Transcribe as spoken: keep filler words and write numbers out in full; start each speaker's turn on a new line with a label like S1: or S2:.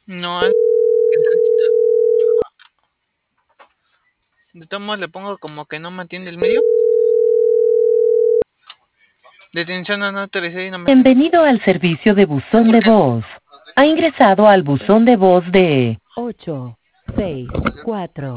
S1: No, de todos modos le pongo como que no me atiende el medio. Detención no autorizada y no me...
S2: Bienvenido al servicio de buzón de voz. Ha ingresado al buzón de voz de ocho seis cuatro